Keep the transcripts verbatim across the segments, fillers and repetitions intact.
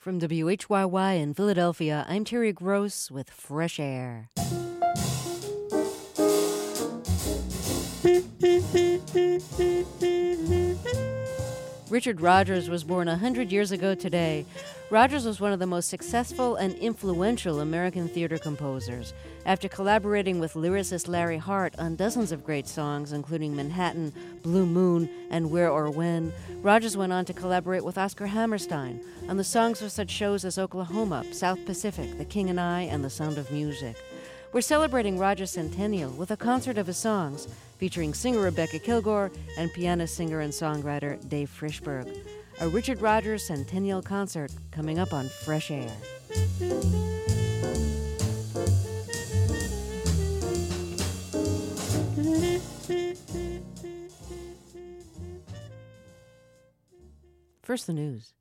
From W H Y Y in Philadelphia, I'm Terry Gross with Fresh Air. Richard Rodgers was born one hundred years ago today. Rodgers was one of the most successful and influential American theater composers. After collaborating with lyricist Larry Hart on dozens of great songs, including Manhattan, Blue Moon, and Where or When, Rodgers went on to collaborate with Oscar Hammerstein on the songs for such shows as Oklahoma, South Pacific, The King and I, and The Sound of Music. We're celebrating Rodgers' centennial with a concert of his songs, featuring singer Rebecca Kilgore and pianist, singer, and songwriter Dave Frischberg. A Richard Rodgers Centennial Concert coming up on Fresh Air. First, the news.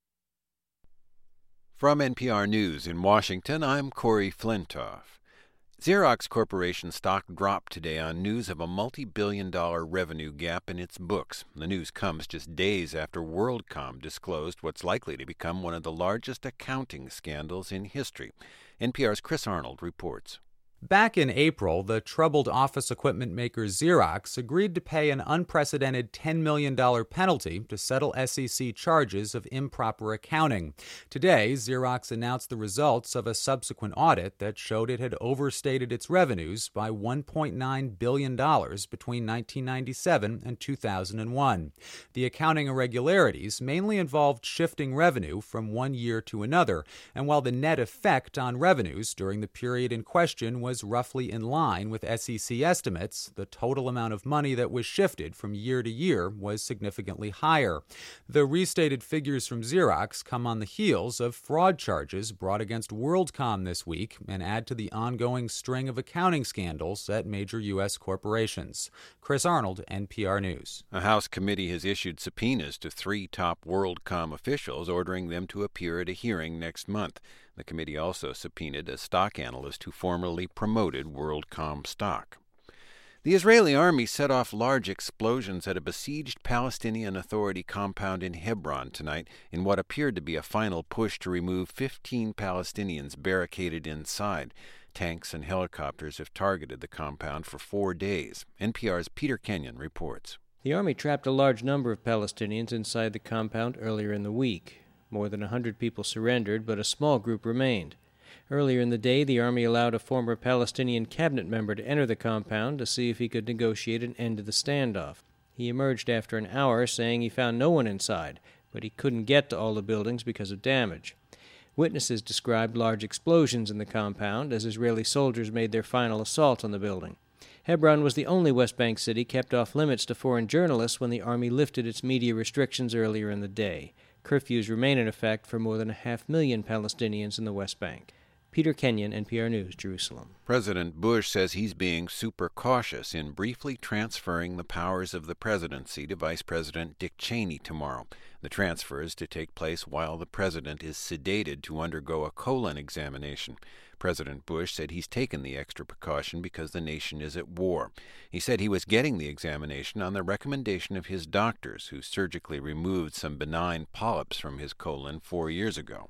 From N P R News in Washington, I'm Corey Flintoff. Xerox Corporation stock dropped today on news of a multi-billion dollar revenue gap in its books. The news comes just days after WorldCom disclosed what's likely to become one of the largest accounting scandals in history. N P R's Chris Arnold reports. Back in April, the troubled office equipment maker Xerox agreed to pay an unprecedented ten million dollars penalty to settle S E C charges of improper accounting. Today, Xerox announced the results of a subsequent audit that showed it had overstated its revenues by one point nine billion dollars between nineteen ninety-seven and two thousand one. The accounting irregularities mainly involved shifting revenue from one year to another, and while the net effect on revenues during the period in question was was roughly in line with S E C estimates, the total amount of money that was shifted from year to year was significantly higher. The restated figures from Xerox come on the heels of fraud charges brought against WorldCom this week and add to the ongoing string of accounting scandals at major U S corporations. Chris Arnold, N P R News. A House committee has issued subpoenas to three top WorldCom officials, ordering them to appear at a hearing next month. The committee also subpoenaed a stock analyst who formerly promoted WorldCom stock. The Israeli army set off large explosions at a besieged Palestinian Authority compound in Hebron tonight in what appeared to be a final push to remove fifteen Palestinians barricaded inside. Tanks and helicopters have targeted the compound for four days. N P R's Peter Kenyon reports. The army trapped a large number of Palestinians inside the compound earlier in the week. More than one hundred people surrendered, but a small group remained. Earlier in the day, the army allowed a former Palestinian cabinet member to enter the compound to see if he could negotiate an end to the standoff. He emerged after an hour, saying he found no one inside, but he couldn't get to all the buildings because of damage. Witnesses described large explosions in the compound as Israeli soldiers made their final assault on the building. Hebron was the only West Bank city kept off limits to foreign journalists when the army lifted its media restrictions earlier in the day. Curfews remain in effect for more than a half million Palestinians in the West Bank. Peter Kenyon, N P R News, Jerusalem. President Bush says he's being super cautious in briefly transferring the powers of the presidency to Vice President Dick Cheney tomorrow. The transfer is to take place while the president is sedated to undergo a colon examination. President Bush said he's taken the extra precaution because the nation is at war. He said he was getting the examination on the recommendation of his doctors, who surgically removed some benign polyps from his colon four years ago.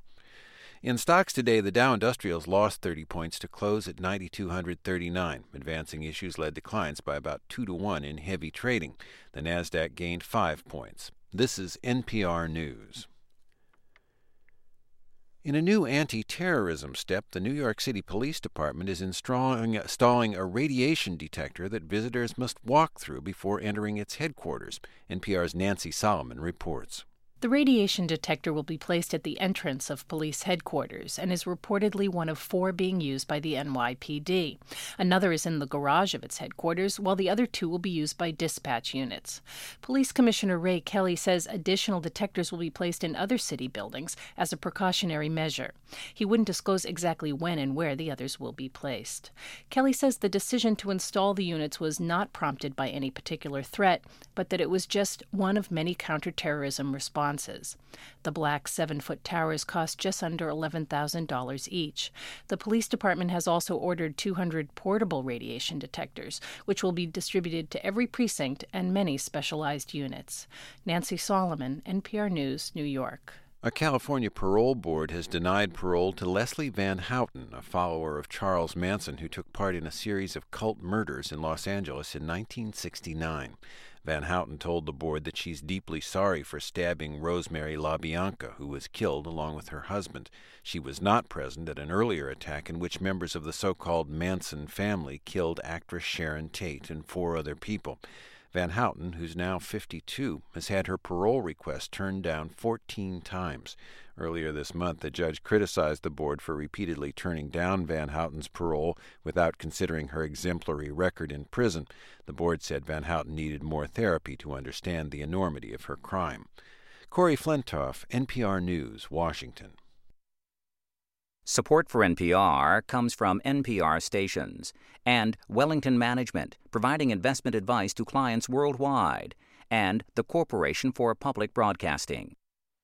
In stocks today, the Dow Industrials lost thirty points to close at nine thousand two hundred thirty-nine. Advancing issues led declines by about two to one in heavy trading. The Nasdaq gained five points. This is N P R News. In a new anti-terrorism step, the New York City Police Department is installing, installing a radiation detector that visitors must walk through before entering its headquarters. N P R's Nancy Solomon reports. The radiation detector will be placed at the entrance of police headquarters and is reportedly one of four being used by the N Y P D. Another is in the garage of its headquarters, while the other two will be used by dispatch units. Police Commissioner Ray Kelly says additional detectors will be placed in other city buildings as a precautionary measure. He wouldn't disclose exactly when and where the others will be placed. Kelly says the decision to install the units was not prompted by any particular threat, but that it was just one of many counterterrorism responses. The black seven-foot towers cost just under eleven thousand dollars each. The police department has also ordered two hundred portable radiation detectors, which will be distributed to every precinct and many specialized units. Nancy Solomon, N P R News, New York. A California parole board has denied parole to Leslie Van Houten, a follower of Charles Manson who took part in a series of cult murders in Los Angeles in nineteen sixty-nine. Van Houten told the board that she's deeply sorry for stabbing Rosemary LaBianca, who was killed along with her husband. She was not present at an earlier attack in which members of the so-called Manson family killed actress Sharon Tate and four other people. Van Houten, who's now fifty-two, has had her parole request turned down fourteen times. Earlier this month, the judge criticized the board for repeatedly turning down Van Houten's parole without considering her exemplary record in prison. The board said Van Houten needed more therapy to understand the enormity of her crime. Corey Flintoff, N P R News, Washington. Support for N P R comes from N P R stations and Wellington Management, providing investment advice to clients worldwide, and the Corporation for Public Broadcasting.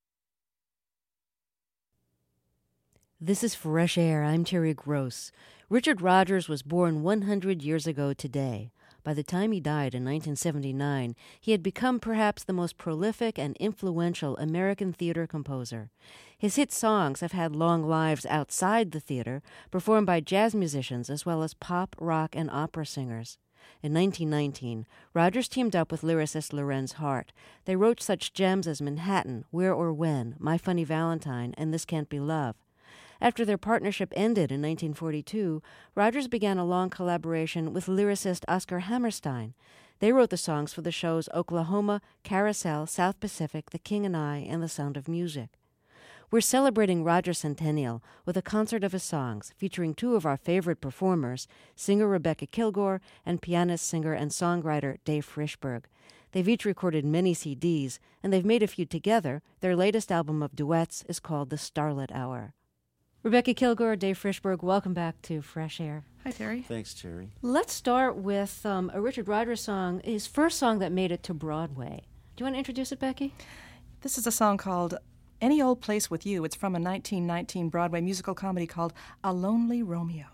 This is Fresh Air. I'm Terry Gross. Richard Rodgers was born one hundred years ago today. By the time he died in nineteen seventy-nine, he had become perhaps the most prolific and influential American theater composer. His hit songs have had long lives outside the theater, performed by jazz musicians as well as pop, rock, and opera singers. In nineteen nineteen, Rodgers teamed up with lyricist Lorenz Hart. They wrote such gems as Manhattan, Where or When, My Funny Valentine, and This Can't Be Love. After their partnership ended in nineteen forty-two, Rodgers began a long collaboration with lyricist Oscar Hammerstein. They wrote the songs for the shows Oklahoma, Carousel, South Pacific, The King and I, and The Sound of Music. We're celebrating Rodgers' centennial with a concert of his songs, featuring two of our favorite performers, singer Rebecca Kilgore and pianist, singer, and songwriter Dave Frischberg. They've each recorded many C Ds, and they've made a few together. Their latest album of duets is called The Starlit Hour. Rebecca Kilgore, Dave Frischberg, welcome back to Fresh Air. Hi, Terry. Thanks, Terry. Let's start with um, a Richard Rodgers song, his first song that made it to Broadway. Do you want to introduce it, Becky? This is a song called Any Old Place with You. It's from a nineteen nineteen Broadway musical comedy called A Lonely Romeo.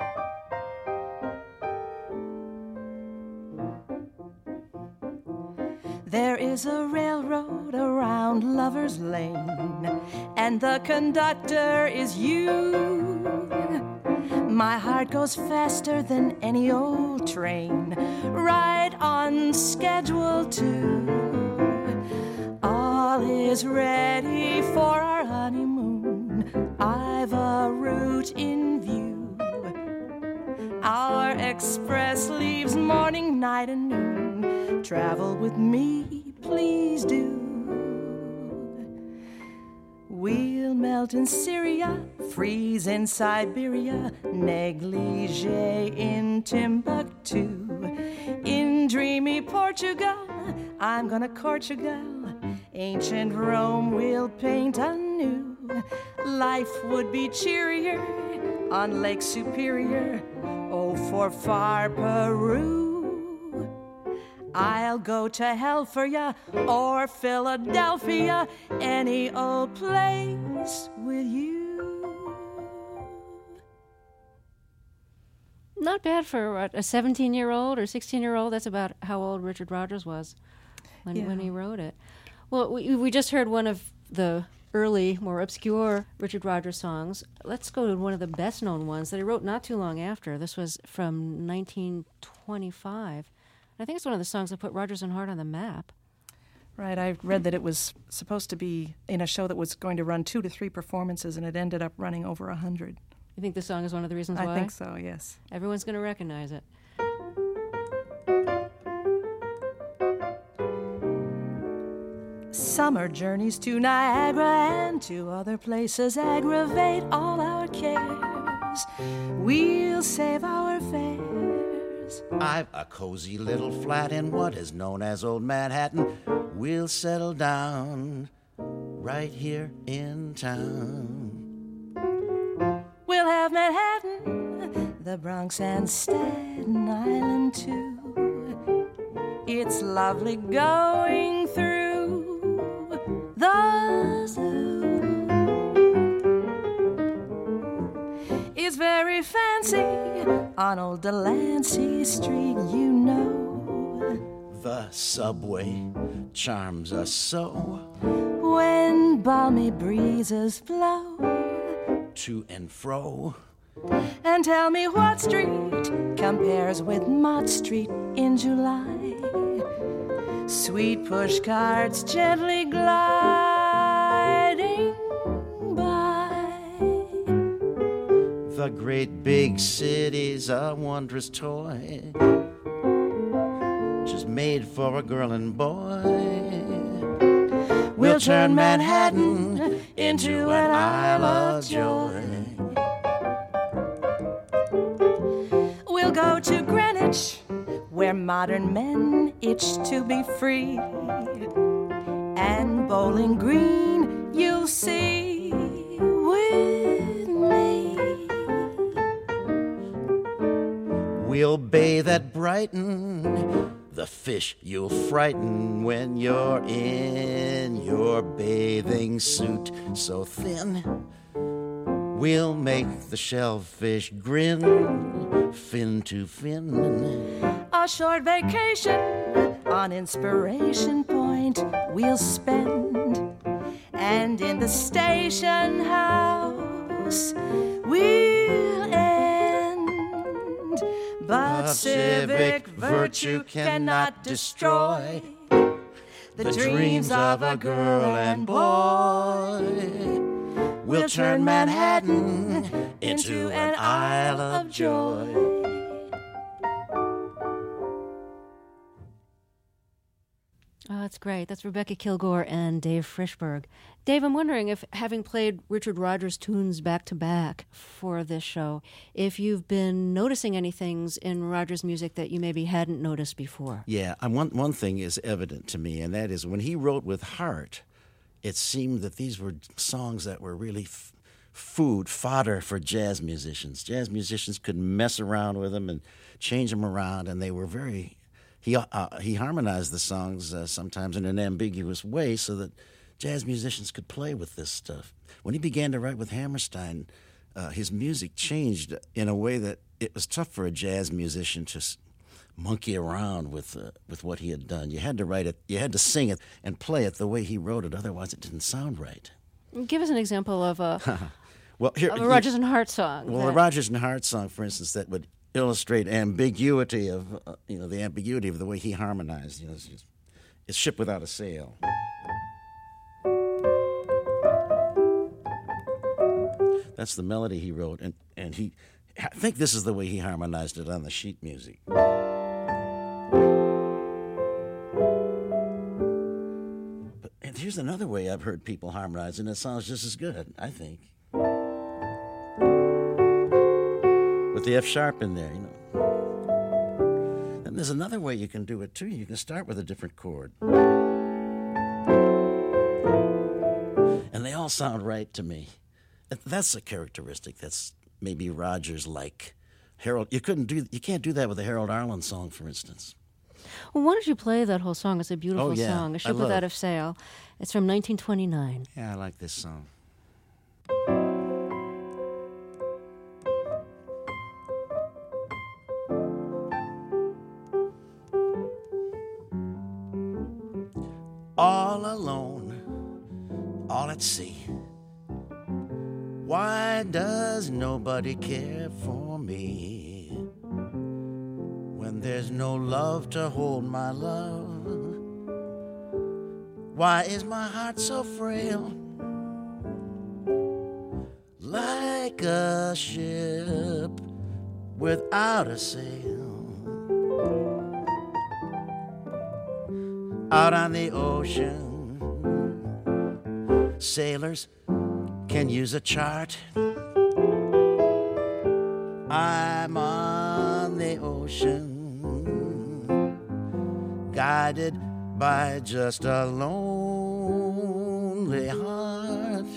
There is a railroad around Lover's Lane, and the conductor is you. My heart goes faster than any old train, right on schedule too. All is ready for our honeymoon. I've a route in view. Our express leaves morning, night, and noon. Travel with me, please do. We'll melt in Syria, freeze in Siberia, negligee in Timbuktu. In dreamy Portugal, I'm gonna court you, gal. Ancient Rome we'll paint anew. Life would be cheerier on Lake Superior. Oh, for far Peru. I'll go to hell for ya, or Philadelphia, any old place with you. Not bad for what, a seventeen-year-old or sixteen-year-old. That's about how old Richard Rodgers was when, Yeah. when he wrote it. Well, we, we just heard one of the early, more obscure Richard Rodgers songs. Let's go to one of the best-known ones that he wrote not too long after. This was from nineteen twenty-five. I think it's one of the songs that put Rodgers and Hart on the map. Right, I read that it was supposed to be in a show that was going to run two to three performances, and it ended up running over a hundred. You think this song is one of the reasons why? I think so, yes. Everyone's going to recognize it. Summer journeys to Niagara and to other places aggravate all our cares. We'll save our fares. I've a cozy little flat in what is known as Old Manhattan. We'll settle down right here in town. We'll have Manhattan, the Bronx, and Staten Island, too. It's lovely going through the zoo. It's very fancy on old Delancey Street, you know. The subway charms us so. when balmy breezes blow to and fro. And tell me what street compares with Mott Street in July. Sweet push carts gently gliding by. The great big city's a wondrous toy, just made for a girl and boy. We'll turn Manhattan into an Isle of Joy. We'll go to Greenwich, where modern men itch to be free. And Bowling Green you'll see with me. We'll bathe at Brighton, the fish you'll frighten when you're in your bathing suit so thin. We'll make the shellfish grin, fin to fin. A short vacation on Inspiration Point we'll spend. And in the station house we'll end. But, but civic virtue cannot destroy the, the dreams of a girl and boy. We'll turn Manhattan into an Isle of Joy. Oh, that's great. That's Rebecca Kilgore and Dave Frischberg. Dave, I'm wondering if, having played Richard Rodgers tunes back-to-back for this show, if you've been noticing any things in Rodgers' music that you maybe hadn't noticed before. Yeah, and one, one thing is evident to me, and that is when he wrote with heart, it seemed that these were songs that were really f- food, fodder for jazz musicians. Jazz musicians could mess around with them and change them around, and they were very... He uh, he harmonized the songs uh, sometimes in an ambiguous way so that jazz musicians could play with this stuff. When he began to write with Hammerstein, uh, his music changed in a way that it was tough for a jazz musician to s- monkey around with uh, with what he had done. You had to write it, you had to sing it and play it the way he wrote it. Otherwise, it didn't sound right. Give us an example of a, well, here, of a Rodgers and Hart song. Well, that... a Rodgers and Hart song, for instance, that would illustrate ambiguity of uh, you know the ambiguity of the way he harmonized. You know, it's, just, it's Ship Without a Sail. That's the melody he wrote, and and he I think this is the way he harmonized it on the sheet music. But and here's another way I've heard people harmonize, and it sounds just as good, I think. With the F sharp in there, you know. And there's another way you can do it too. You can start with a different chord. And they all sound right to me. That's a characteristic that's maybe Rodgers-like. Harold, you couldn't do, you can't do that with a Harold Arlen song, for instance. Well, why don't you play that whole song? It's a beautiful oh, yeah. song, A Ship Without a Sail. It's from nineteen twenty-nine. Yeah, I like this song. All alone, all at sea. Why does nobody care for me? When there's no love to hold my love, why is my heart so frail? Like a ship without a sail, out on the ocean, sailors can use a chart. I'm on the ocean, guided by just a lonely heart.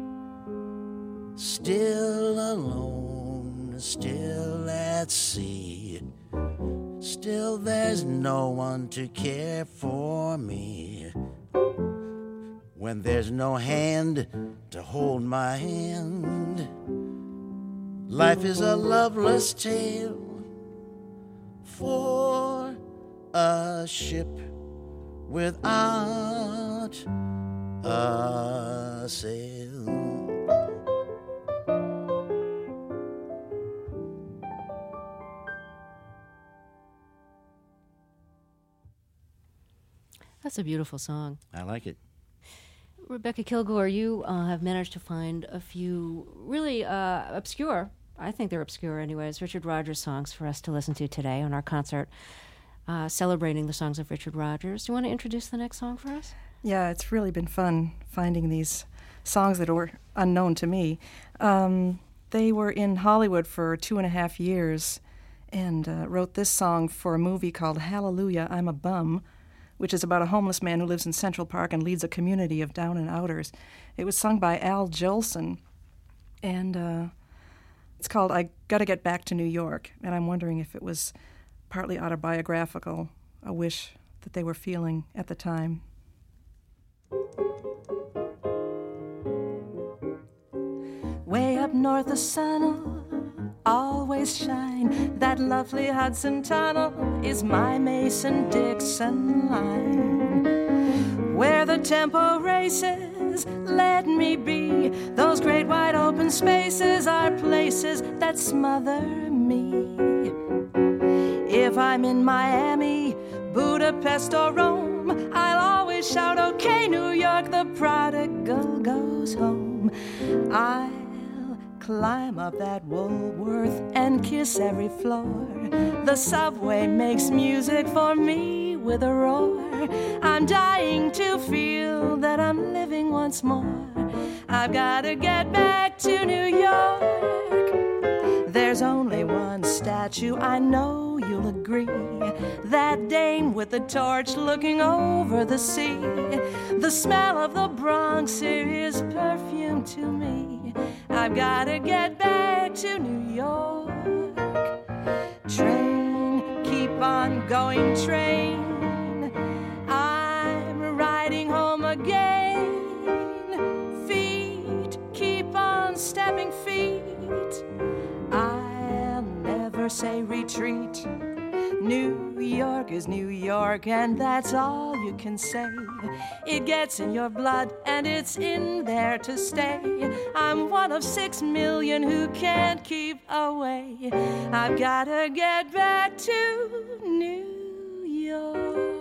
Still alone, still at sea, still there's no one to care for me. When there's no hand to hold my hand, life is a loveless tale for a ship without a sail. That's a beautiful song. I like it. Rebecca Kilgore, you uh, have managed to find a few really uh, obscure, I think they're obscure anyways, Richard Rodgers songs for us to listen to today on our concert uh, celebrating the songs of Richard Rodgers. Do you want to introduce the next song for us? Yeah, it's really been fun finding these songs that were unknown to me. Um, they were in Hollywood for two and a half years and uh, wrote this song for a movie called Hallelujah, I'm a Bum, which is about a homeless man who lives in Central Park and leads a community of down and outers. It was sung by Al Jolson, and uh, it's called I Gotta Get Back to New York, and I'm wondering if it was partly autobiographical, a wish that they were feeling at the time. Way up north the sun'll always shine. That lovely Hudson Tunnel is my Mason-Dixon line. Where the tempo races, let me be. Those great wide open spaces are places that smother me. If I'm in Miami, Budapest or Rome, I'll always shout, okay, New York, the prodigal goes home. I'll climb up that Woolworth and kiss every floor. The subway makes music for me with a roar. I'm dying to feel that I'm living once more. I've gotta get back to New York. There's only one statue, I know you'll agree. That dame with the torch looking over the sea. The smell of the Bronx is perfume to me. I've gotta get back to New York. Train, keep on going, train. I'm riding home again. Feet, keep on stepping feet. I'll never say retreat. New York is New York, and that's all you can say. It gets in your blood, and it's in there to stay. I'm one of six million who can't keep away. I've gotta get back to New York.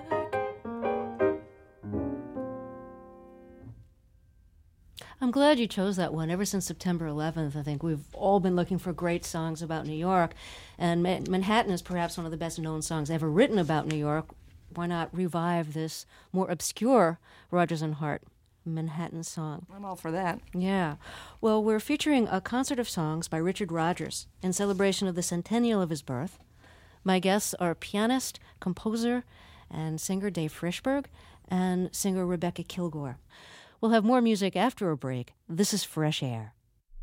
I'm glad you chose that one. Ever since September eleventh, I think we've all been looking for great songs about New York, and Ma- Manhattan is perhaps one of the best-known songs ever written about New York. Why not revive this more obscure Rodgers and Hart Manhattan song? I'm all for that. Yeah. Well, we're featuring a concert of songs by Richard Rodgers in celebration of the centennial of his birth. My guests are pianist, composer, and singer Dave Frishberg and singer Rebecca Kilgore. We'll have more music after a break. This is Fresh Air.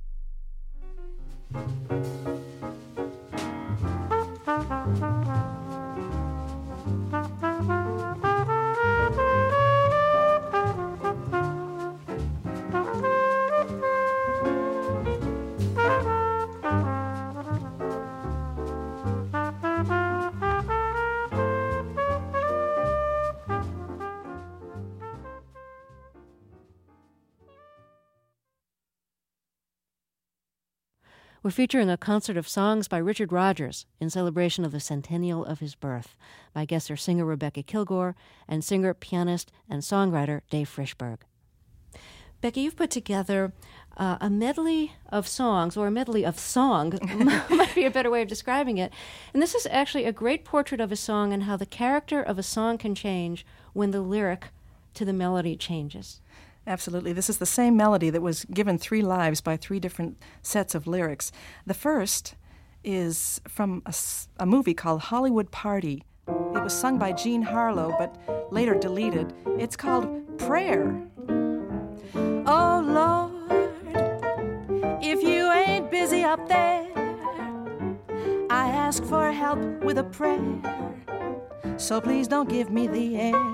We're featuring a concert of songs by Richard Rodgers in celebration of the centennial of his birth. My guests are singer Rebecca Kilgore and singer, pianist, and songwriter Dave Frishberg. Becky, you've put together uh, a medley of songs, or a medley of song, might be a better way of describing it. And this is actually a great portrait of a song and how the character of a song can change when the lyric to the melody changes. Absolutely. This is the same melody that was given three lives by three different sets of lyrics. The first is from a, a movie called Hollywood Party. It was sung by Jean Harlow, but later deleted. It's called Prayer. Oh, Lord, if you ain't busy up there, I ask for help with a prayer, so please don't give me the air.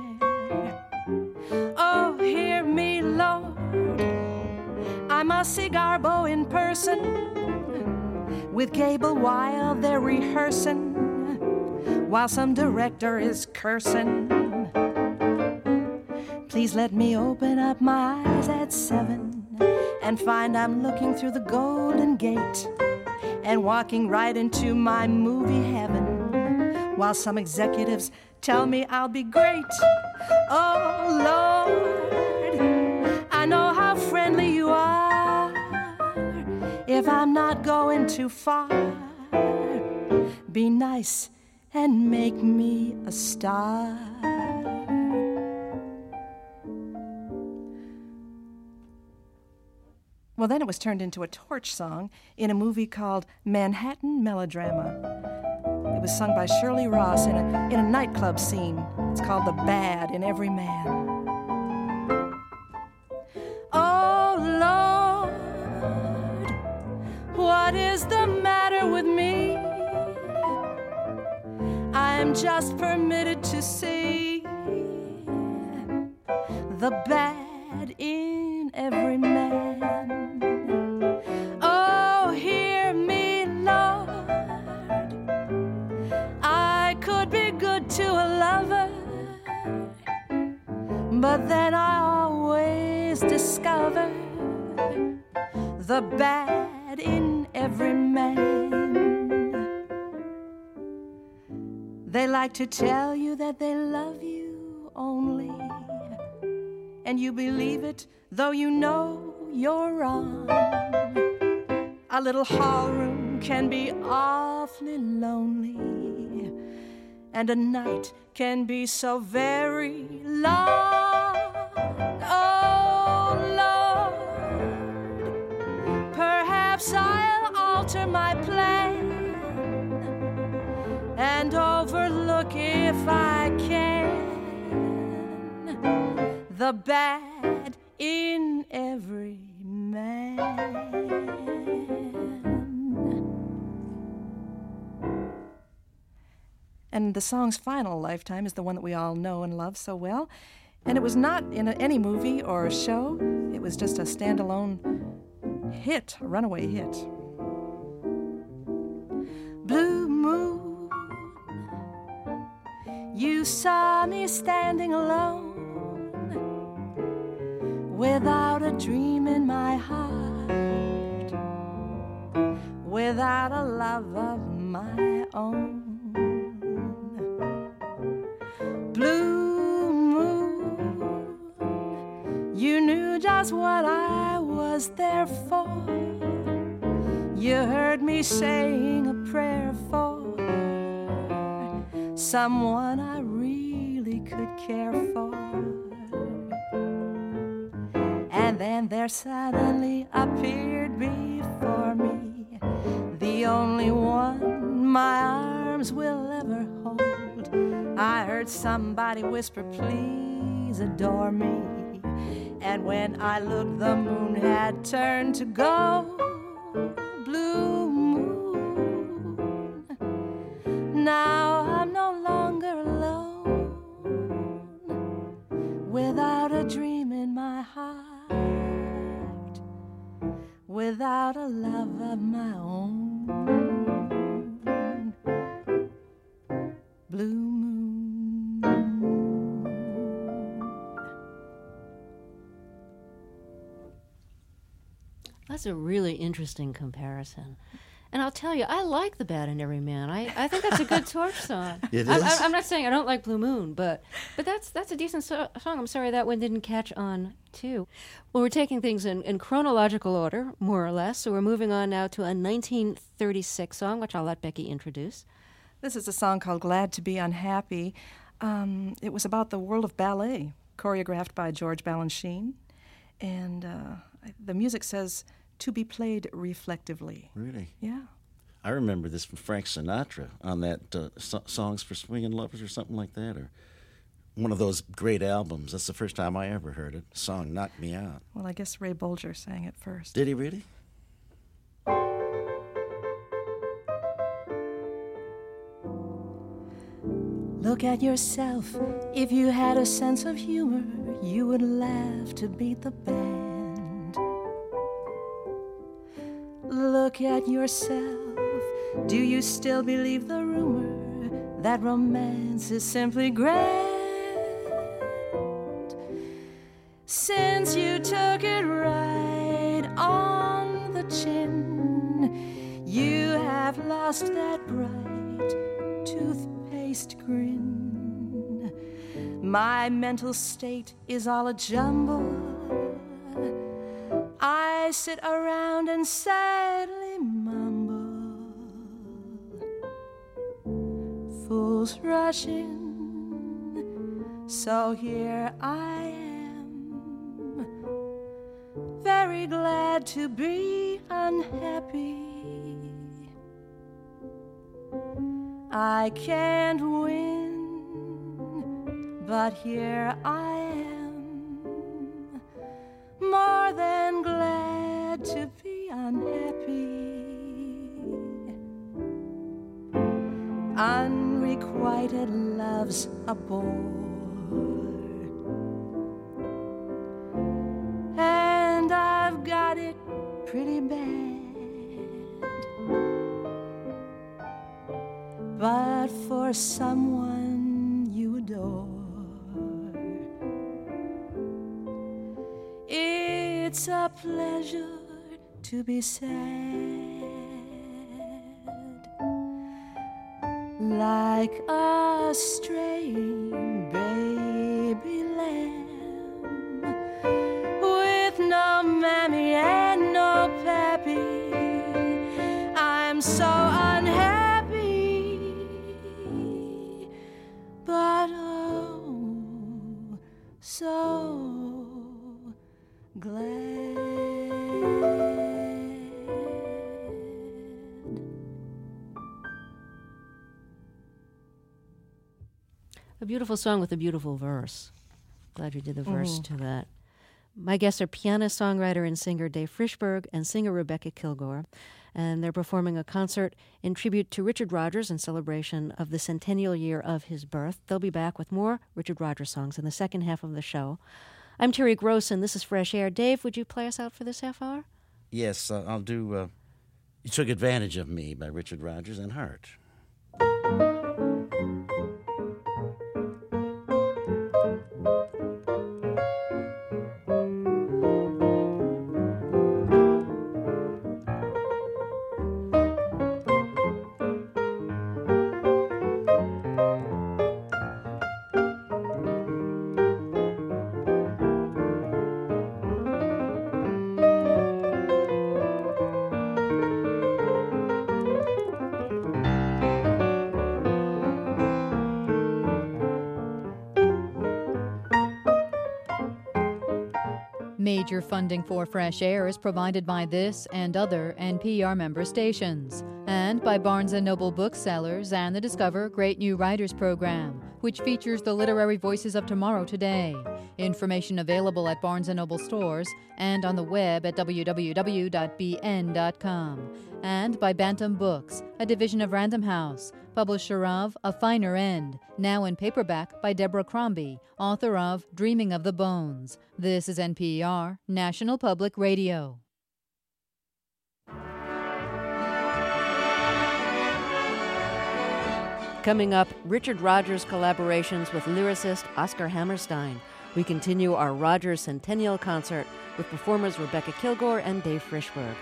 Oh, hear me, Lord, I'm a cigar bow in person with Gable while they're rehearsing, while some director is cursing. Please let me open up my eyes at seven and find I'm looking through the Golden Gate and walking right into my movie heaven while some executives tell me I'll be great. Oh, Lord, I know how friendly you are. If I'm not going too far, be nice and make me a star. Well, then it was turned into a torch song in a movie called Manhattan Melodrama. It was sung by Shirley Ross in a, in a nightclub scene. It's called The Bad in Every Man. Oh, Lord, what is the matter with me? I'm just permitted to see the bad in every man. Oh, hear me, Lord, I could be good to a lover, but then I always discover the bad in every man. They like to tell you that they love you only, and you believe it though you know you're wrong. A little hall room can be awfully lonely, and a night can be so very long. Oh, Lord, perhaps I'll alter my plan and overlook, if I can, the bad in every man. And the song's final lifetime is the one that we all know and love so well. And it was not in a, any movie or a show. It was just a standalone hit, a runaway hit. Blue moon, you saw me standing alone, without a dream in my heart, without a love of my own. Blue moon, you knew just what I was there for. You heard me saying a prayer for someone I really could care for. And then there suddenly appeared before me the only one my arms will ever hold. I heard somebody whisper, please adore me. And when I looked, the moon had turned to gold. Blue moon, now I'm no longer alone, without a dream in my heart, without a love of my own. Blue moon. That's a really interesting comparison. And I'll tell you, I like The Bad in Every Man. I, I think that's a good torch song. It I'm, is? I'm not saying I don't like Blue Moon, but but that's that's a decent so- song. I'm sorry that one didn't catch on, too. Well, we're taking things in, in chronological order, more or less, so we're moving on now to a nineteen thirty-six song, which I'll let Becky introduce. This is a song called Glad to Be Unhappy. Um, it was about the world of ballet, choreographed by George Balanchine. And uh, the music says, to be played reflectively. Really? Yeah. I remember this from Frank Sinatra on that uh, so- Songs for Swingin' Lovers or something like that, or one of those great albums. That's the first time I ever heard it. The song knocked me out. Well, I guess Ray Bolger sang it first. Did he really? Look at yourself. If you had a sense of humor, you would laugh to beat the band. Look at yourself. Do you still believe the rumor that romance is simply grand? chin. You have lost that bright toothpaste grin. My mental state is all a jumble. I sit around and sadly mumble. Fools rush in, so here I am, very glad to be unhappy. I can't win, but here I am, more than glad to be unhappy. Unrequited love's a bore, and I've got it pretty bad. But for someone you adore, it's a pleasure to be sad, like a straying baby lamb, with no mammy and no pappy. I'm so unhappy, but oh, so glad. A beautiful song with a beautiful verse. Glad you did the verse Mm. to that. My guests are pianist, songwriter, and singer Dave Frischberg and singer Rebecca Kilgore, and they're performing a concert in tribute to Richard Rodgers in celebration of the centennial year of his birth. They'll be back with more Richard Rodgers songs in the second half of the show. I'm Terry Gross, and this is Fresh Air. Dave, would you play us out for this half hour? Yes, uh, I'll do uh, You Took Advantage of Me by Richard Rodgers and Hart. Major funding for Fresh Air is provided by this and other N P R member stations, and by Barnes and Noble Booksellers and the Discover Great New Writers program, which features the literary voices of tomorrow today. Information available at Barnes and Noble stores and on the web at w w w dot b n dot com. And by Bantam Books, a division of Random House, publisher of A Finer End, now in paperback by Deborah Crombie, author of Dreaming of the Bones. This is N P R, National Public Radio. Coming up, Richard Rodgers collaborations with lyricist Oscar Hammerstein. We continue our Rodgers Centennial Concert with performers Rebecca Kilgore and Dave Frischberg.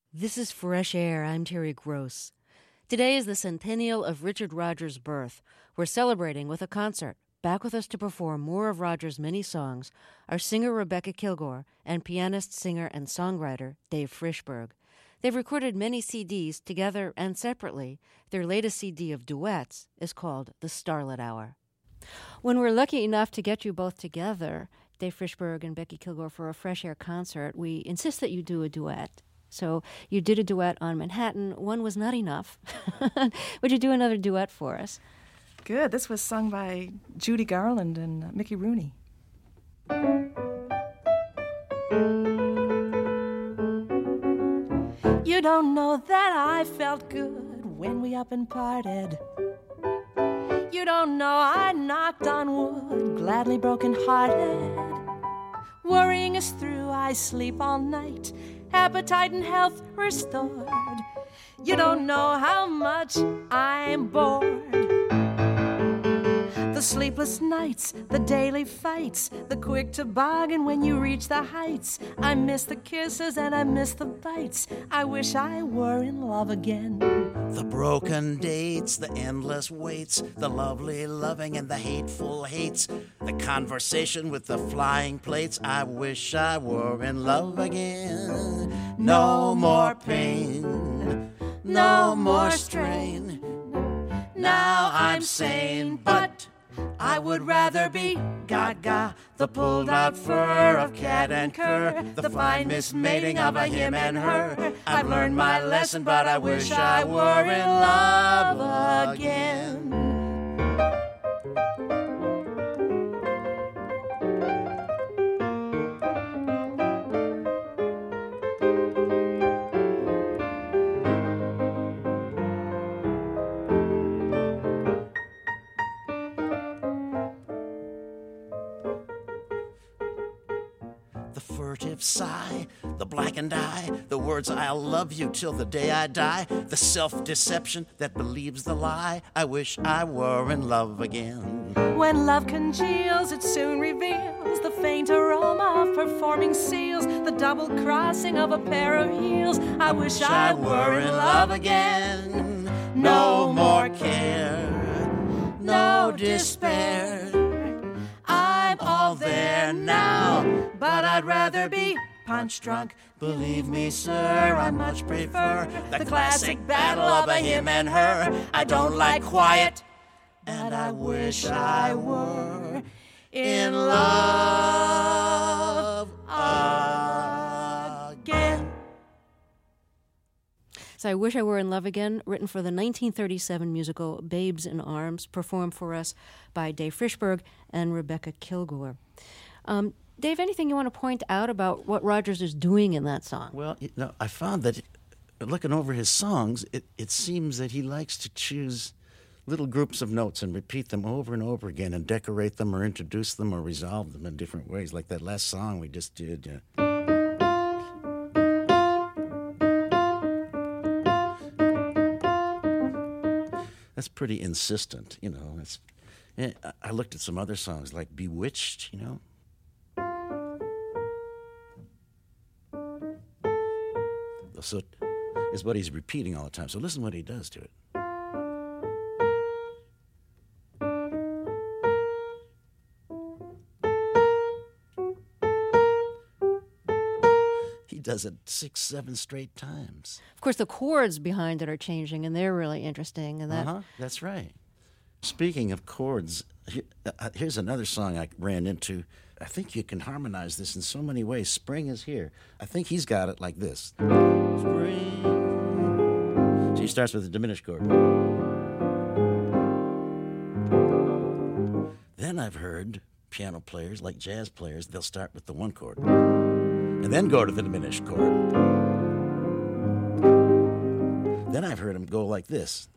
This is Fresh Air. I'm Terry Gross. Today is the centennial of Richard Rodgers' birth. We're celebrating with a concert. Back with us to perform more of Rodgers' many songs are singer Rebecca Kilgore and pianist, singer, and songwriter Dave Frishberg. They've recorded many C Ds together and separately. Their latest C D of duets is called The Starlit Hour. When we're lucky enough to get you both together, Dave Frishberg and Becky Kilgore, for a Fresh Air concert, we insist that you do a duet. So you did a duet on Manhattan. One was not enough. Would you do another duet for us? Good. This was sung by Judy Garland and uh, Mickey Rooney. You don't know that I felt good when we up and parted. You don't know I knocked on wood, gladly broken-hearted. Worrying us through, I sleep all night, appetite and health restored. You don't know how much I'm bored. The sleepless nights, the daily fights, the quick toboggan when you reach the heights. I miss the kisses and I miss the bites. I wish I were in love again. The broken dates, the endless waits, the lovely loving and the hateful hates, the conversation with the flying plates. I wish I were in love again. No more pain, no more strain. Now I'm sane, but I would rather be Gaga, the pulled out fur of cat and cur, the fine mismating of a him and her. I've learned my lesson, but I wish I were in love again. Sigh, the blackened eye, the words I'll love you till the day I die, the self-deception that believes the lie. I wish I were in love again. When love congeals, it soon reveals the faint aroma of performing seals, the double crossing of a pair of heels. I wish I were in love again. No more care, no despair. I'm all there now, but I'd rather be punch drunk. Believe me, sir, I much prefer the classic battle of a him and her. I don't like quiet, and I wish I were in love again. So I Wish I Were in Love Again, written for the nineteen thirty-seven musical Babes in Arms, performed for us by Dave Frishberg and Rebecca Kilgore. Um, Dave, anything you want to point out about what Rodgers is doing in that song? Well, you know, I found that looking over his songs, it, it seems that he likes to choose little groups of notes and repeat them over and over again and decorate them or introduce them or resolve them in different ways, like that last song we just did. Yeah. That's pretty insistent, you know. It's, I looked at some other songs like Bewitched, you know. So is what he's repeating all the time. So listen what he does to it. He does it six, seven straight times. Of course, the chords behind it are changing, and they're really interesting. And that uh-huh, that's right. Speaking of chords, here's another song I ran into. I think you can harmonize this in so many ways. Spring is here. I think he's got it like this. Spring. So he starts with a diminished chord. Then I've heard piano players, like jazz players, they'll start with the one chord and then go to the diminished chord. Then I've heard them go like this.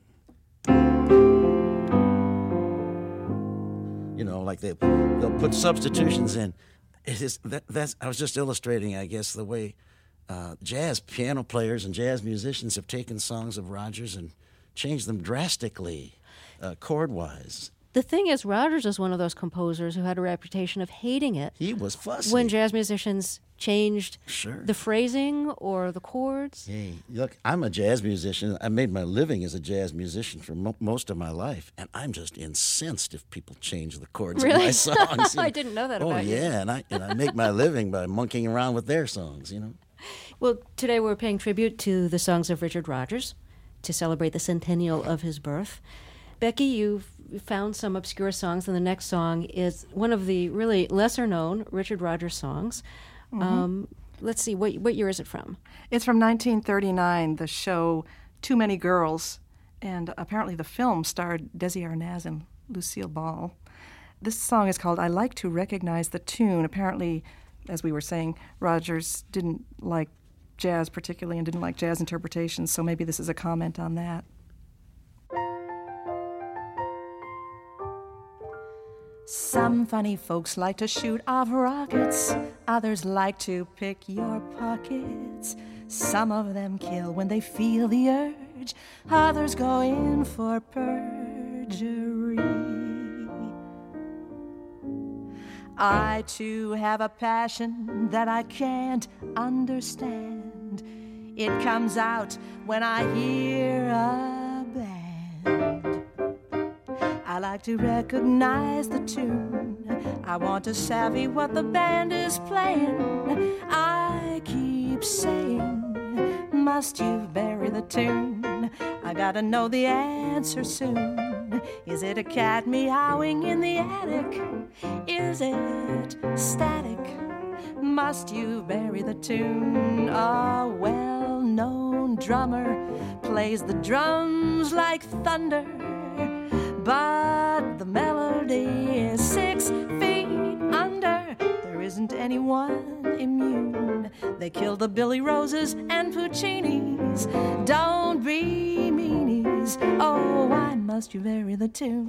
You know, like they, they'll put substitutions in. It is that, that's. I was just illustrating, I guess, the way uh, jazz piano players and jazz musicians have taken songs of Rodgers and changed them drastically, uh, chord-wise. The thing is, Rodgers is one of those composers who had a reputation of hating it. He was fussy. When jazz musicians changed Sure. the phrasing or the chords? Hey, look, I'm a jazz musician. I made my living as a jazz musician for mo- most of my life, and I'm just incensed if people change the chords Really? of my songs. I didn't know that oh, about you. yeah, and I and I make my living by monkeying around with their songs, you know. Well, today we're paying tribute to the songs of Richard Rodgers to celebrate the centennial of his birth. Becky, you've found some obscure songs, and the next song is one of the really lesser-known Richard Rodgers songs. Mm-hmm. Um, let's see, what what year is it from? It's from nineteen thirty-nine, the show Too Many Girls, and apparently the film starred Desi Arnaz and Lucille Ball. This song is called I Like to Recognize the Tune. Apparently, as we were saying, Rodgers didn't like jazz particularly and didn't like jazz interpretations, so maybe this is a comment on that. Some funny folks like to shoot off rockets, others like to pick your pockets. Some of them kill when they feel the urge, others go in for perjury. I too have a passion that I can't understand. It comes out when I hear a band. I like to recognize the tune. I want to savvy what the band is playing. I keep saying, must you bury the tune? I gotta know the answer soon. Is it a cat meowing in the attic? Is it static? Must you bury the tune? A well-known drummer plays the drums like thunder, but the melody is six feet under. There isn't anyone immune. They killed the Billy Roses and Puccinis. Don't be meanies. Oh, why must you vary the tune?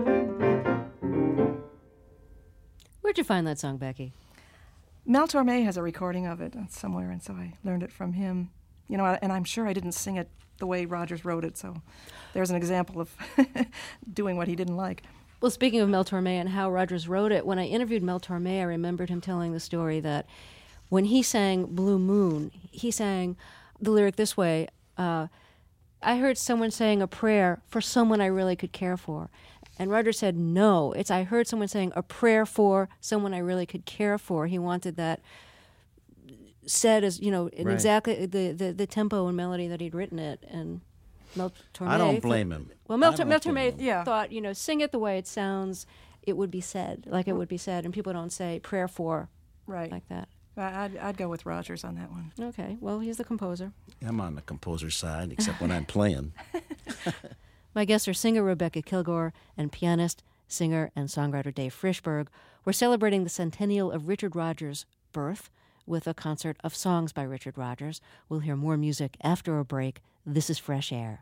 Where'd you find that song, Becky? Mel Torme has a recording of it somewhere, and so I learned it from him. You know, and I'm sure I didn't sing it the way Rodgers wrote it, so there's an example of doing what he didn't like. Well, speaking of Mel Torme and how Rodgers wrote it, when I interviewed Mel Torme, I remembered him telling the story that when he sang Blue Moon, he sang the lyric this way, uh, I heard someone saying a prayer for someone I really could care for. And Rodgers said, no, it's I heard someone saying a prayer for someone I really could care for. He wanted that said as, you know, in Right. exactly the, the, the tempo and melody that he'd written it. And Mel Torme... I don't blame him. Well, Mel, I don't Mel blame Torme him. Yeah. thought, you know, sing it the way it sounds, it would be said, like it would be said. And people don't say prayer for Right. like that. I- I'd, I'd go with Rodgers on that one. Okay, well, he's the composer. I'm on the composer's side, except when I'm playing. My guests are singer Rebecca Kilgore and pianist, singer, and songwriter Dave Frishberg. We're celebrating the centennial of Richard Rodgers' birth with a concert of songs by Richard Rodgers. We'll hear more music after a break. This is Fresh Air.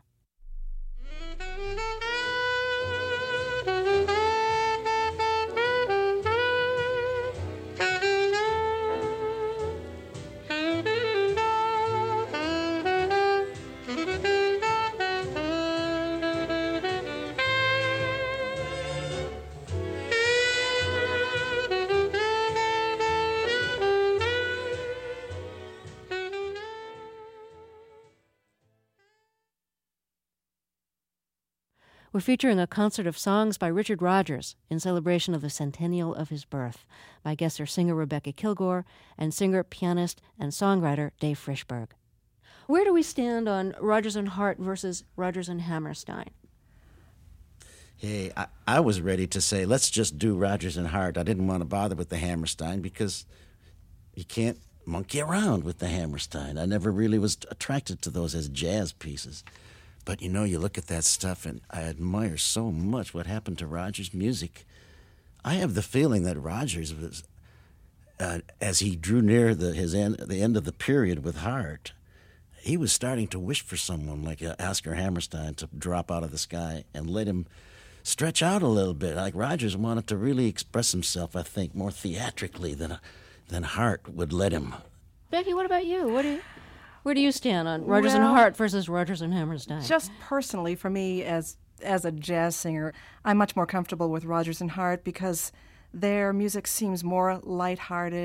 We're featuring a concert of songs by Richard Rodgers in celebration of the centennial of his birth. My guests are singer Rebecca Kilgore and singer, pianist, and songwriter Dave Frishberg. Where do we stand on Rodgers and Hart versus Rodgers and Hammerstein? Hey, I, I was ready to say, let's just do Rodgers and Hart. I didn't want to bother with the Hammerstein because you can't monkey around with the Hammerstein. I never really was attracted to those as jazz pieces. But, you know, you look at that stuff, and I admire so much what happened to Rodgers' music. I have the feeling that Rodgers was, uh, as he drew near the his end, the end of the period with Hart, he was starting to wish for someone like uh, Oscar Hammerstein to drop out of the sky and let him stretch out a little bit. Like Rodgers wanted to really express himself, I think, more theatrically than than Hart would let him. Becky, what about you? What do you... Where do you stand on Rodgers Well, and Hart versus Rodgers and Hammerstein? Just personally, for me, as as a jazz singer, I'm much more comfortable with Rodgers and Hart because their music seems more lighthearted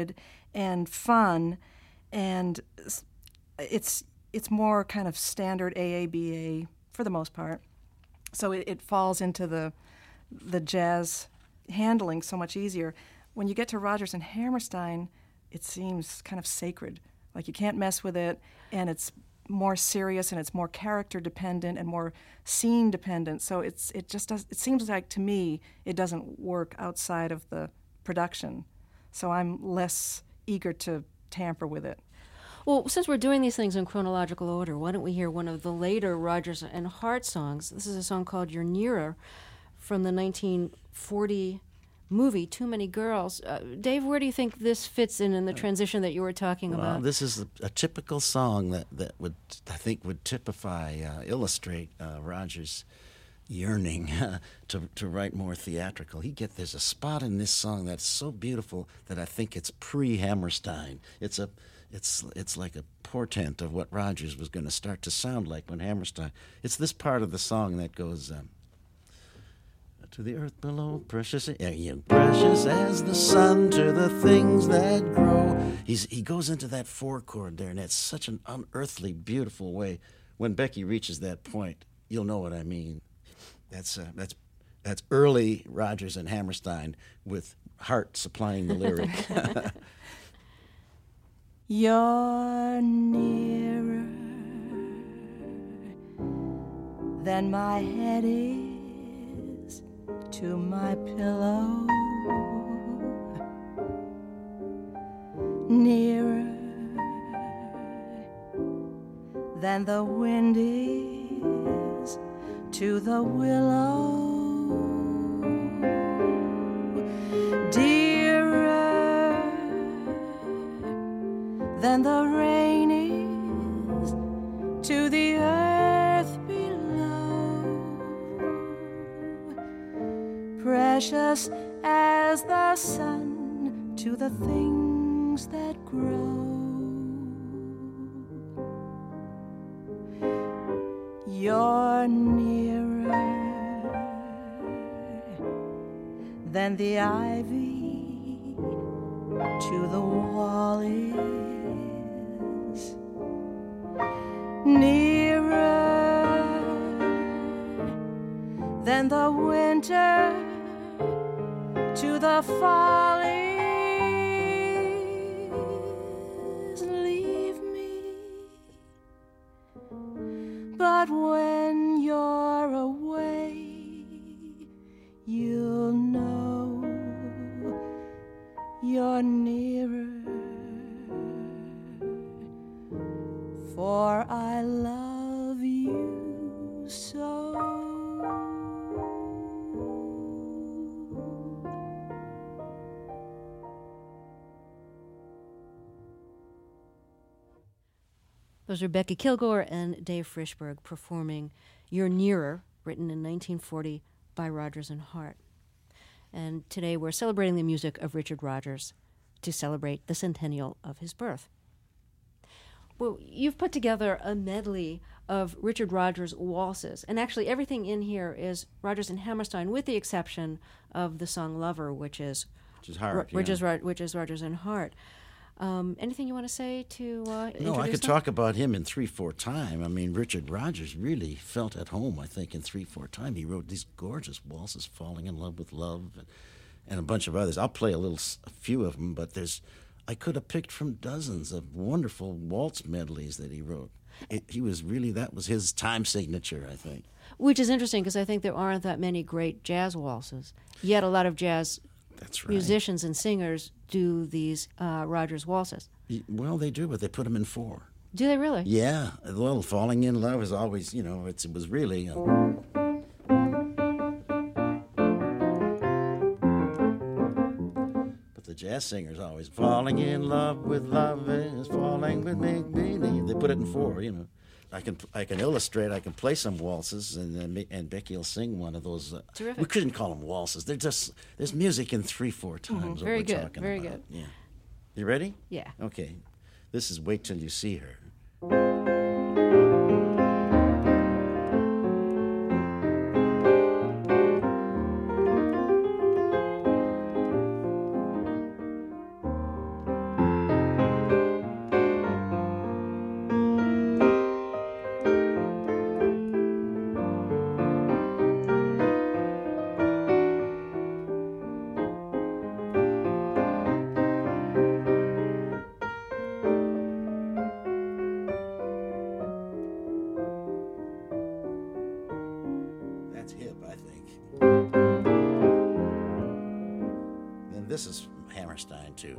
and fun, and it's it's more kind of standard A A B A for the most part. So it, it falls into the the jazz handling so much easier. When you get to Rodgers and Hammerstein, it seems kind of sacred. Like you can't mess with it, and it's more serious and it's more character dependent and more scene dependent. So it's it just does. It seems like to me it doesn't work outside of the production. So I'm less eager to tamper with it. Well, since we're doing these things in chronological order, why don't we hear one of the later Rodgers and Hart songs? This is a song called You're Nearer from the nineteen forty movie, Too Many Girls. Uh, Dave, where do you think this fits in in the transition that you were talking well, about? This is a, a typical song that, that would, I think, would typify, uh, illustrate uh, Rodgers' yearning uh, to to write more theatrical. He get there's a spot in this song that's so beautiful that I think it's pre-Hammerstein. It's a It's it's like a portent of what Rodgers was going to start to sound like when Hammerstein. It's this part of the song that goes, um, to the earth below, precious, uh, yeah, precious as the sun to the things that grow. He's he goes into that four chord there, and it's such an unearthly, beautiful way. When Becky reaches that point, you'll know what I mean. That's uh, that's that's early Rodgers and Hammerstein with Hart supplying the lyric. You're nearer than my head is to my pillow, nearer than the wind is to the willow, dearer than the rain is to the earth below, precious as the sun to the things that grow. You're nearer than the ivy to the wall is, nearer than the winter to the fall is. Leave me, but when you're away, you'll know you're nearer, for I love you so. Those are Becky Kilgore and Dave Frishberg performing You're Nearer, written in nineteen forty by Rodgers and Hart. And today we're celebrating the music of Richard Rodgers to celebrate the centennial of his birth. Well, you've put together a medley of Richard Rodgers waltzes, and actually everything in here is Rodgers and Hammerstein, with the exception of the song Lover, which is Which is Hart, Ro- which, yeah. is, Ro- which is Rodgers and Hart. Um, anything you want to say to uh, No, introduce I could them? talk about him in three four time. I mean, Richard Rodgers really felt at home, I think, in three four time. He wrote these gorgeous waltzes, Falling in Love with Love, and, and a bunch of others. I'll play a little, a few of them, but there's, I could have picked from dozens of wonderful waltz medleys that he wrote. It, he was really, that was his time signature, I think. Which is interesting because I think there aren't that many great jazz waltzes. Yet a lot of jazz That's right. musicians and singers do these uh, Rodgers waltzes. Y- Well, they do, but they put them in four. Do they really? Yeah, well, Falling in Love is always, you know, it's, it was really... Uh, but the jazz singers always, falling in love with love is falling with me. They put it in four, you know. I can I can illustrate, I can play some waltzes, and then me- and Becky will sing one of those. Uh, Terrific. We couldn't call them waltzes. They're just, there's music in three, four times. what Very we're good, talking very about. good. Yeah. You ready? Yeah. Okay. This is Wait Till You See Her. this is Hammerstein, too.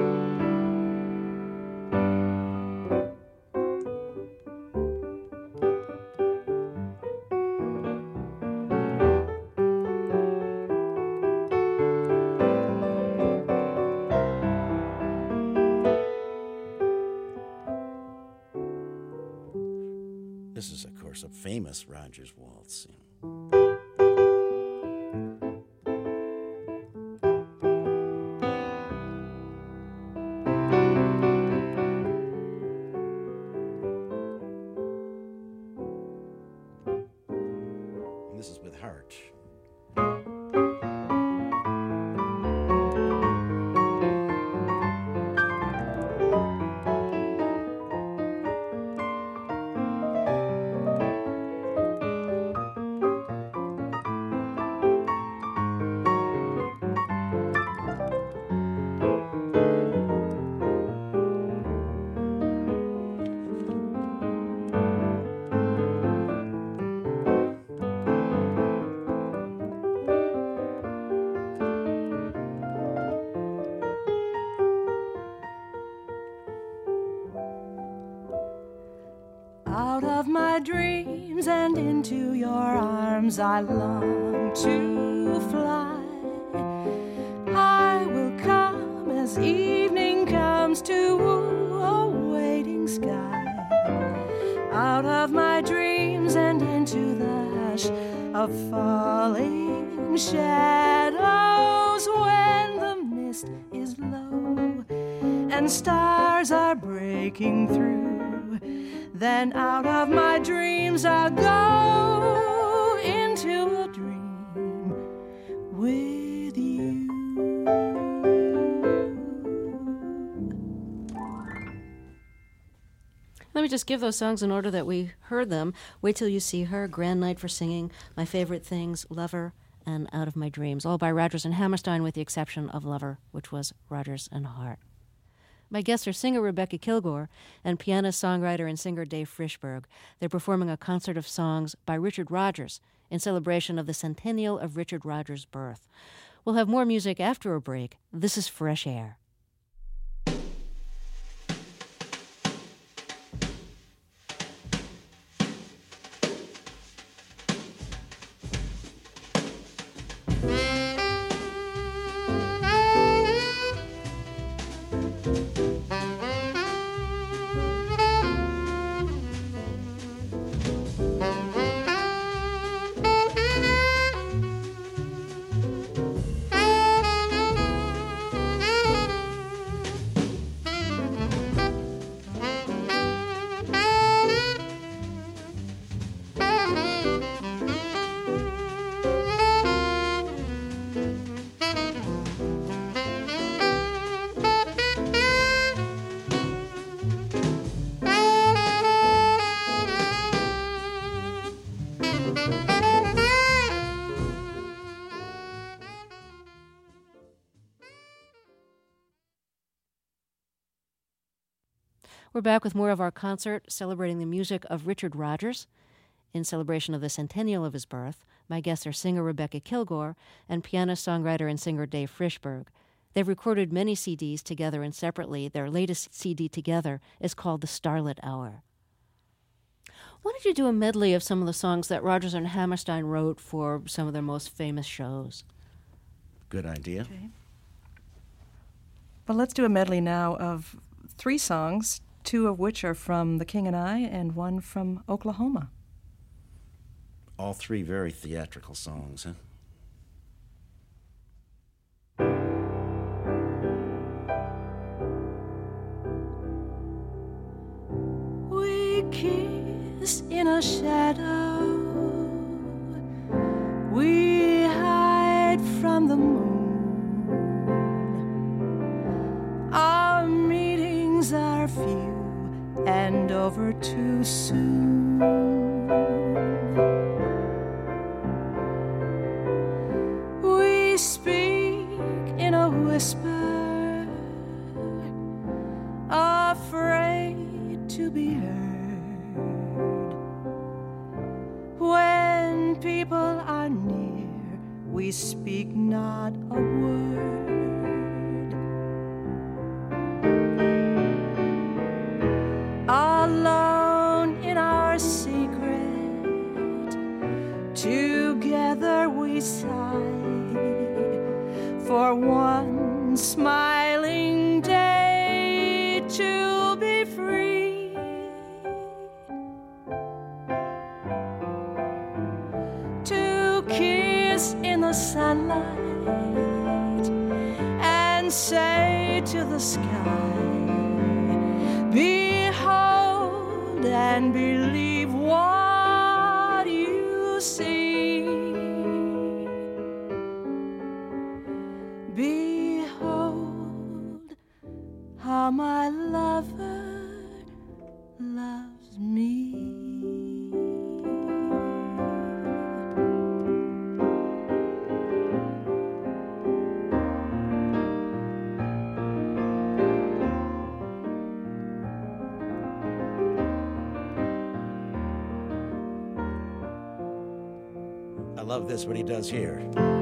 This is, of course, a famous Rogers waltz. And this is with Hart. Out of my dreams and into your arms I long to fly. I will come as evening comes to woo a waiting sky. Out of my dreams and into the hush of falling shadows, when the mist is low and stars are breaking through, then out of my dreams I'll go into a dream with you. Let me just give those songs in order that we heard them. Wait Till You See Her, Grand Night for Singing, My Favorite Things, Lover, and Out of My Dreams, all by Rodgers and Hammerstein with the exception of Lover, which was Rodgers and Hart. My guests are singer Rebecca Kilgore and pianist, songwriter, and singer Dave Frishberg. They're performing a concert of songs by Richard Rodgers in celebration of the centennial of Richard Rodgers' birth. We'll have more music after a break. This is Fresh Air. We're back with more of our concert celebrating the music of Richard Rodgers in celebration of the centennial of his birth. My guests are singer Rebecca Kilgore and pianist, songwriter, and singer Dave Frishberg. They've recorded many C Ds together and separately. Their latest C D together is called The Starlit Hour. Why don't you do a medley of some of the songs that Rodgers and Hammerstein wrote for some of their most famous shows? Good idea. Okay. Well, let's do a medley now of three songs, two of which are from The King and I and one from Oklahoma. All three very theatrical songs, huh? We kiss in a shadow, we hide from the moon. Our meetings are few and over too soon. We speak in a whisper, afraid to be heard. When people are near, we speak not a word. sigh for one smiling day to be free. To kiss in the sunlight and say to the sky, behold and believe what you see. Behold how my lover loves me. I love this, what he does here.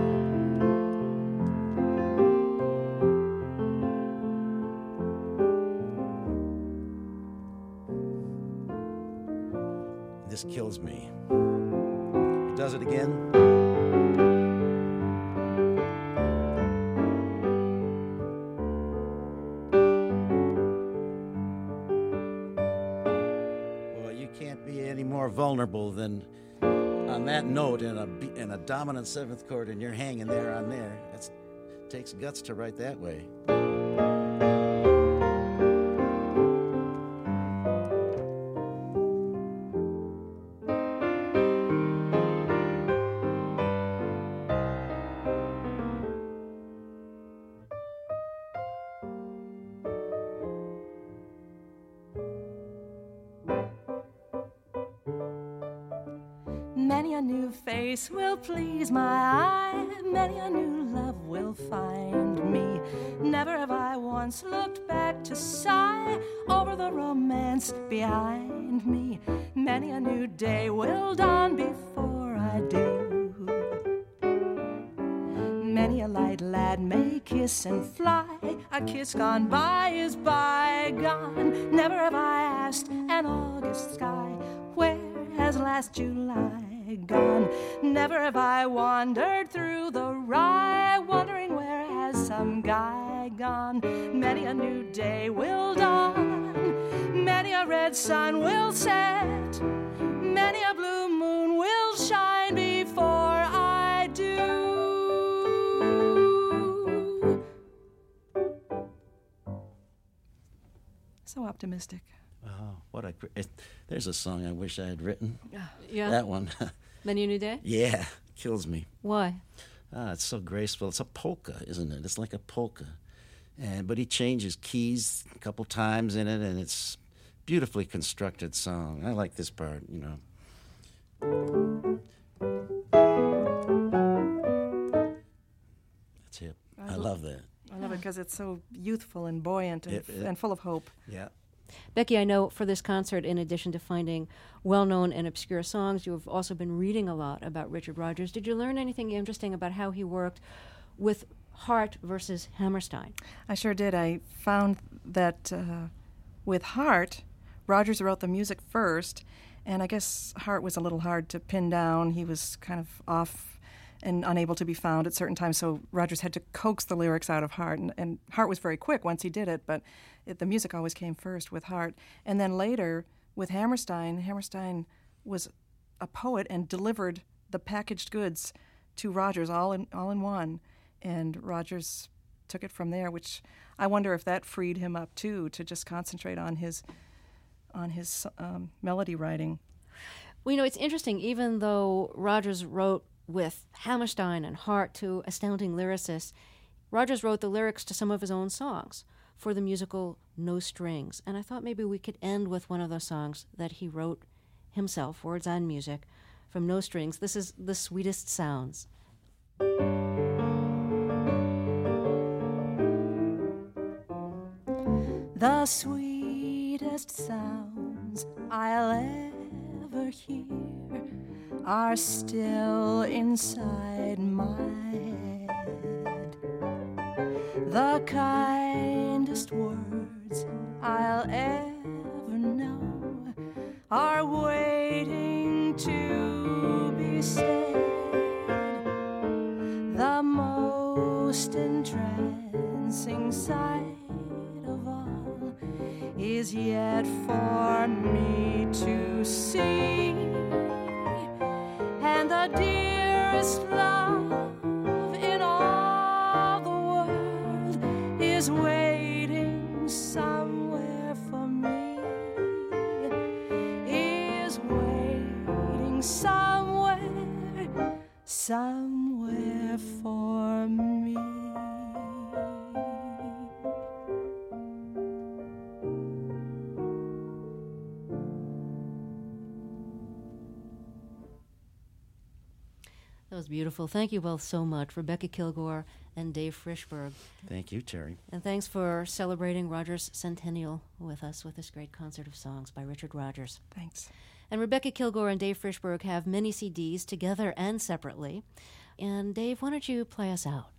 This kills me. He does it again. Well, you can't be any more vulnerable than on that note in a in a dominant seventh chord, and you're hanging there on there. It takes guts to write that way. Many a new face will please my eye, many a new love will find me. Never have I once looked back to sigh over the romance behind me. Many a new day will dawn before I do. Many a light lad may kiss and fly, a kiss gone by is bygone. Never have I asked an August sky, where has last July gone? Never have I wandered through the rye, wondering where has some guy gone. Many a new day will dawn, many a red sun will set, many a blue moon will shine before I do. So optimistic. Oh, what a great... There's a song I wish I had written. Yeah. That one. Many a New Day? Yeah, kills me. Why? Ah, it's so graceful. It's a polka, isn't it? It's like a polka. And but he changes keys a couple times in it, and it's beautifully constructed song. I like this part, you know. That's it. I, I love that. I love it because it's so youthful and buoyant and, It- it- and full of hope. Yeah. Becky, I know for this concert, in addition to finding well-known and obscure songs, you have also been reading a lot about Richard Rodgers. Did you learn anything interesting about how he worked with Hart versus Hammerstein? I sure did. I found that uh, with Hart, Rodgers wrote the music first, and I guess Hart was a little hard to pin down. He was kind of off and unable to be found at certain times, so Rodgers had to coax the lyrics out of Hart, and, and Hart was very quick once he did it, but it, the music always came first with Hart. And then later, with Hammerstein, Hammerstein was a poet and delivered the packaged goods to Rodgers all in all in one, and Rodgers took it from there, which I wonder if that freed him up too, to just concentrate on his on his um, melody writing. Well, you know, it's interesting, even though Rodgers wrote with Hammerstein and Hart, two astounding lyricists, Rodgers wrote the lyrics to some of his own songs for the musical No Strings. And I thought maybe we could end with one of those songs that he wrote himself, words and music, from No Strings. This is The Sweetest Sounds. The sweetest sounds I'll ever hear are still inside my head. The kindest words I'll ever know are waiting to be said. entrancing sight of all is yet for me to see, and the dearest love in all the world is waiting somewhere for me, is waiting somewhere, somewhere for me. That was beautiful. Thank you both so much, Rebecca Kilgore and Dave Frishberg. Thank you, Terry. And thanks for celebrating Rodgers' centennial with us with this great concert of songs by Richard Rodgers. Thanks. And Rebecca Kilgore and Dave Frishberg have many C Ds together and separately. And Dave, why don't you play us out?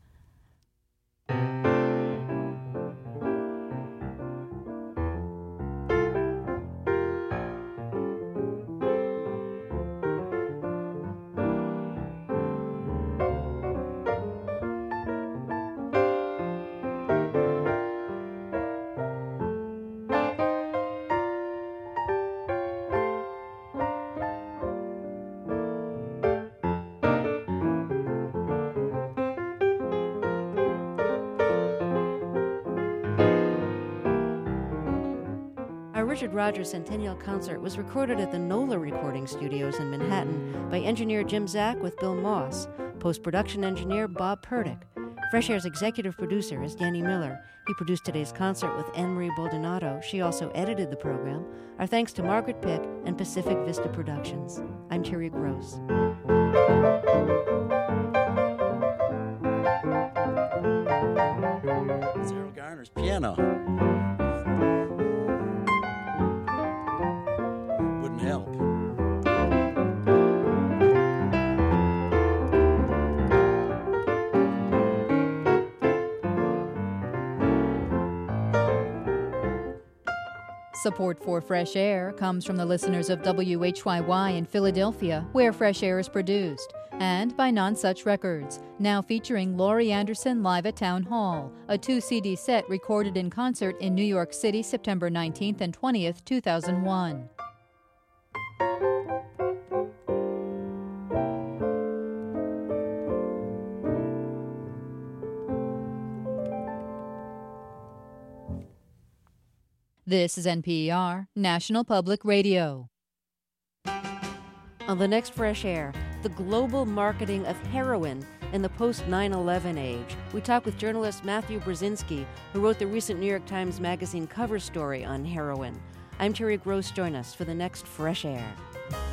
Richard Rodgers Centennial Concert was recorded at the NOLA Recording Studios in Manhattan by engineer Jim Zack with Bill Moss, post-production engineer Bob Purdick. Fresh Air's executive producer is Danny Miller. He produced today's concert with Anne-Marie Baldonado. She also edited the program. Our thanks to Margaret Pick and Pacific Vista Productions. I'm Terry Gross. Zero Garner's piano. Help. Support for Fresh Air comes from the listeners of W H Y Y in Philadelphia, where Fresh Air is produced, and by Nonsuch Records, now featuring Laurie Anderson live at Town Hall, a two C D set recorded in concert in New York City September nineteenth and twentieth, two thousand one. This is N P R, National Public Radio. On the next Fresh Air, the global marketing of heroin in the post nine eleven age. We talk with journalist Matthew Brzezinski, who wrote the recent New York Times Magazine cover story on heroin. I'm Terry Gross. Join us for the next Fresh Air.